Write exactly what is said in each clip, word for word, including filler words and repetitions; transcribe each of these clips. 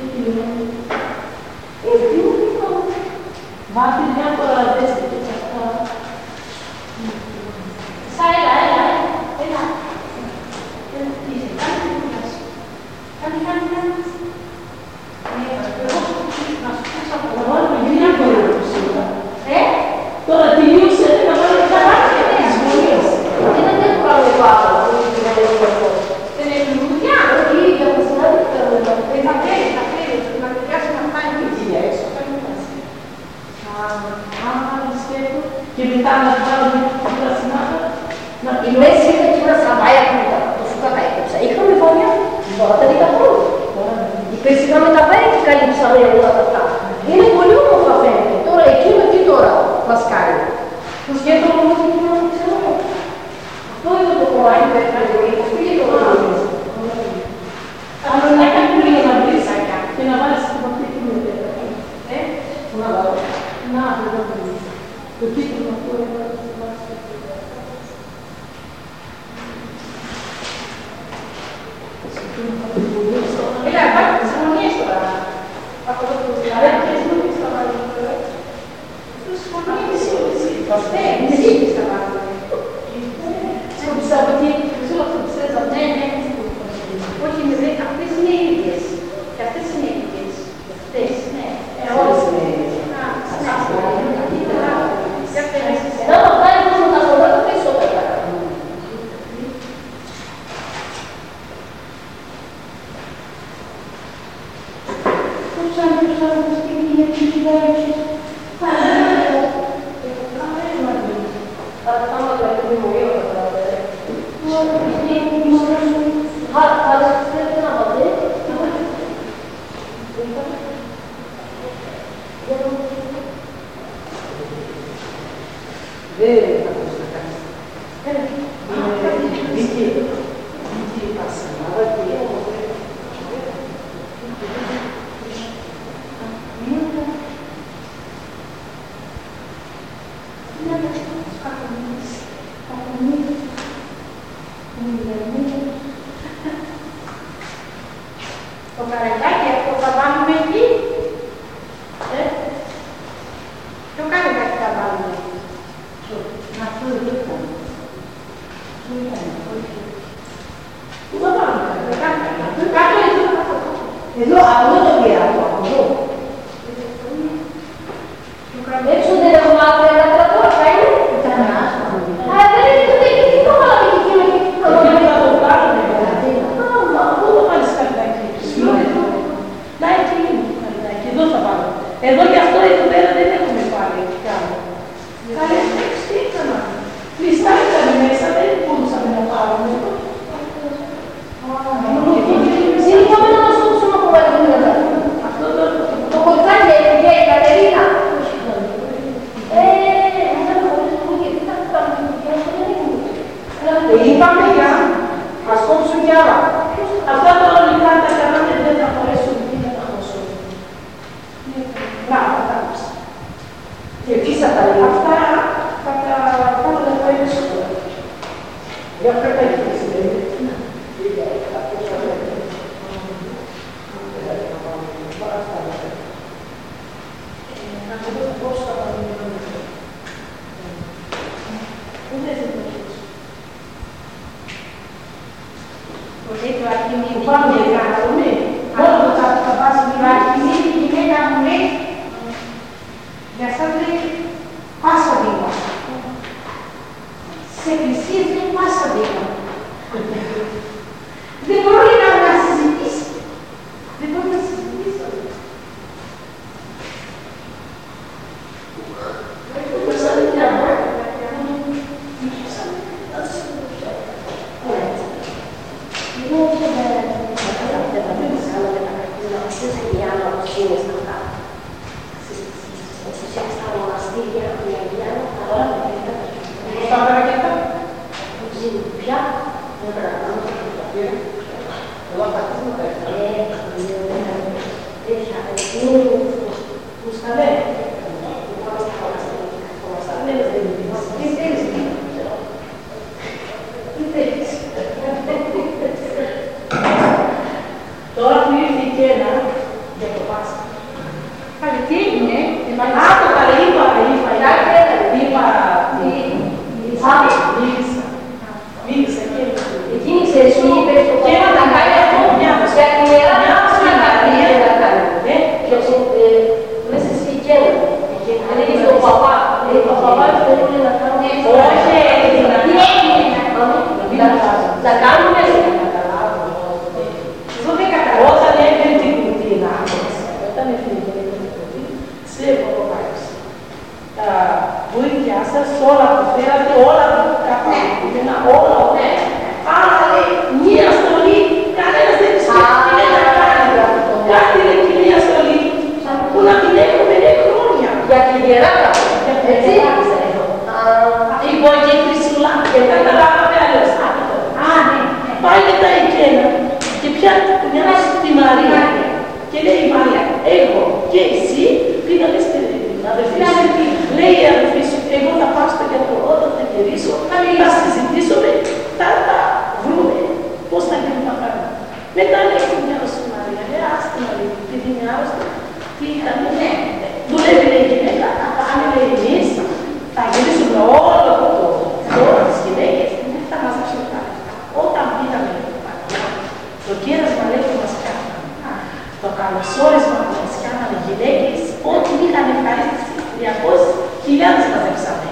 Βάτη διάφορα δέστε και αυτά. Σα έλα, έλα, έλα. Έλα, τι είσαι, κάνε την κούραση. Κάνε, κάνε, κάνε. Εγώ σου να σου πούσα από τα βάλω με μια κούραση σήμερα. Ε, τώρα τελείωσε, να βάλω τα βάρια και τις γωνίες. Δεν είναι πράγμα το άλλο, δεν είναι λουλούδια. Όχι, για τα συνάδελφα, δεν θα φέρει, θα φέρει, να πιάσει να φτάνει και εκεί έξω. Και μετά να βάλουμε τα συνάδελφα. Η μέση είναι και ένα σαβάια που το σου καταίκοψα. Είχαμε βόλια, τώρα δεν είχα πόλο. Η πέρσι είχαμε τα βάρια και καλύψαμε όλα αυτά. Είναι πολύ όμορφα φαίνεται. Τώρα εκείνο τι τώρα μας κάνει. Το σκέφτομαι όμως και εκείνο να ξέρω. Αυτό είναι το κομμάτι που έκανε το ίδιο. Αυτό είναι το κομμάτι. Αλλά να κάνει λίγο να βρεις και να βάλεις την παπτή του με τέτοια. Ε, να βάλω. Να, δεν θα το βρεις. Το τίτλο αυτό είναι να το βάζεις. Έλα, βάλτε τις συμφωνίες τώρα. Από το που δηλαδή, και εσύ μου θα βάλουμε τώρα. Τους συμφωνίες εσύ, εσύ. Ναι, εσύ θα βάλουμε. Σε πιστεύω ότι ξέρω αυτό που ξέρεις, ναι, ναι. Όχι, αυτές είναι ίδιες. Και αυτές είναι ίδιες. Αυτές, ναι. Όλες είναι ίδιες. Εδώ θα πάει μόνο τα φορά τα περισσότερα. Πώς αν τους άλλους και είναι τι κυβέρνησες. Θα πάμε το εκδημορείο θα πάμε. Θα τα ξέρετε να πάτε. Δεν θα μπορείς να κάνεις. Δίκη, δίκη πασανάδα και το καραγιάκι αυτό θα βάλουμε εκεί. Ποιο καραγιάκι θα βάλουμε. Αυτό δεν το έκανε. Αυτό ήταν. Πού θα πάμε, κάτω εδώ. Εδώ, αυτό το πειράζω, αυτό. Έξω δεν έχω μάθει ένα τρατόρα, θα είναι. Ήταν άσχημα. Α, δεν είναι το τέτοιο, τι το βάλαμε και εκείνο και εκείνο. Δεν θα το πάρουμε, δηλαδή. Άμα, πού το βάλεις καρδάκι. Να, εκεί είναι το καρδάκι, εδώ θα βάλω. Εδώ και αυτό εδώ πέρα δεν έχουμε πάρει. Καλέ, τι έκανα. Κλειστά ήταν μέσα, δεν μπορούσαμε να πάρουμε. Συγχωρούμε να μας δώσουμε από βαρύγματα. Το κοτσάκι έφυγε η Κατερίνα. Ε, δεν μπορείς να μου γιατί θα κάνουμε και αυτό δεν είναι. Είπαμε για, ας κόψουν κι άλλα. Αυτά τα ολικά τα κάναμε δεν θα μπορέσουν και δεν θα χώσουν. Να, θα τα κόψα. Και επίσης θα τα λέει αυτά, θα τα κάνω να πάει μέσα τώρα. Για αυτά τα έχεις, δεν είναι. Να το δω πώς θα τα δούμε. Δεν θα το δεις. Ποτέ το Αρχιμίδη. Που πάμε για να δούμε. Μόνο θα πας με το Αρχιμίδη και η γυναίκα μου λέει για σας λέει πάσα δίπλα. Σε εκκλησίες λέει πάσα δίπλα. Δεν μπορεί να συζητήσει. Δεν μπορεί να συζητήσει. Τώρα που ήρθε η Κένα, για το Πάσχα. Καλή, τι έγινε, Α, το καλή, είπα, είπα, είπα, μίλησα, μίλησα και εκείνη ξέρεις σου είπε στο και να τα κάνει αυτό μια για την Ελλάδα να κάνει, να κάνει. Και μέσα στη Κένα, δεν είναι στο παπά, ο παπάς θέλουν να κάνουν όχι, να κάνουν μέσα. Όταν έφερε την κουτίνα, όταν έφερε την κουτίνα, σε προβάλλησε. Τα βοήθειά σας, όλα που θέλατε, όλα που καπάκουνα, όλα ωραία. Αλλά λέει, μία στολή, κανένας δεν σκέφτηκε να κάνει. Κάτι λέει και μία στολή, που να την έχουμε χρόνια. Για την γεράδα, Έτσι, λοιπόν και η Χρυσούλα, και καταλάβαμε αλλιώς. Πάει και τα Εκένα και πιάνει που μοιάζει τη Μαρία. Και λέει η Μαρία, εγώ και εσύ πήγαμε στην αδερφή σου. Λέει η αδερφή σου, εγώ θα πάω στο γιατρό, όταν θα γυρίσω, θα συζητήσουμε, θα τα βρούμε πώς θα γίνουν τα πράγματα. Μετά λέει που μοιάζει η Μαρία, λέει άστη Μαρία, επειδή είναι άρρωστη, τι ήταν, ναι, δουλεύει λέει η γυναίκα, θα πάνε λέει εμείς, θα γυρίσουμε όλο το χώρο της γυναίκες, δεν θα μας αφήσουν κάτι. Όταν πήγαμε το κέρασμα λέει που μας κάνανε, το καλωσόρισμα που μας κάνανε οι γυναίκες, ό,τι είχαν ευχαρίστηση, τριακόσιες χιλιάδες μαζέψαμε.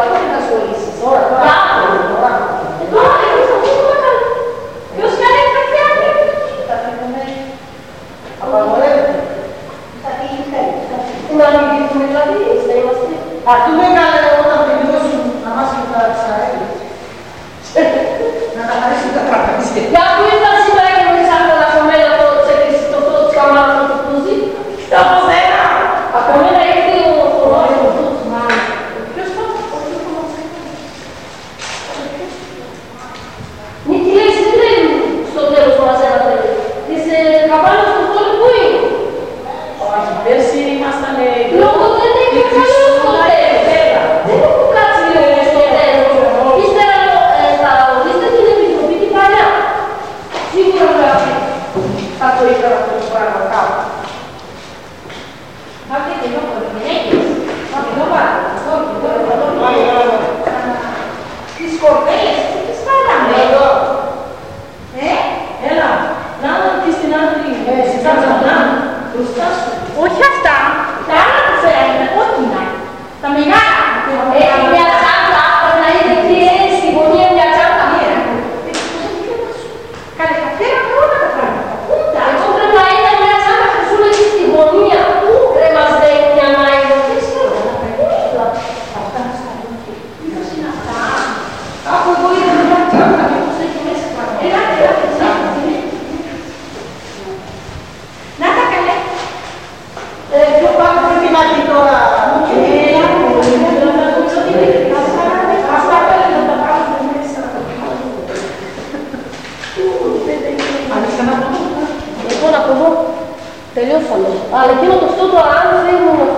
Ποιος κάνει λίγο στο τέλος. Δεν έχω κάτσει λίγο στο τέλος. Ύστερα θα ρωτήσετε την Επιτροπή την παλιά. Σίγουρα γράφει. Θα το ήθελα αυτό το πράγμα κάπου. Πάτε και εδώ από τις γυναίκες. Πάτε εδώ πάτε. Τις κορδέλες, τις φάγαμε εδώ. Ε, Έλα, να και στην άκρη. Στα ξανά, μπροστά σου. όχι αυτά. Τα άλλα που φέραμε, κόκκινα. Τα μεγάλα. Έχει μια τσάντα, πρέπει να είναι εκεί στη γωνία μια τσάντα. Καλέ, θα φέραμε όλα τα πράγματα. Πούντα. Εγώ πρέπει να είναι μια τσάντα χρυσούλα εκεί στη γωνία. Πού δεν μας λέει μια μάιλο. Δεν ξέρω. Αυτά να στα δούμε. Μήπως είναι αυτά. Από εγώ είδα μια τσάντα. Μήπως έχει μέσα πράγματα. Έλα, έλα, έλα. Να τα καλέ. Ποιο πάνω πρέπει να δει τώρα. Λοιπόν, από εδώ τελειώσαμε. Αλλά εκείνο το αυτό το αν φεύγουμε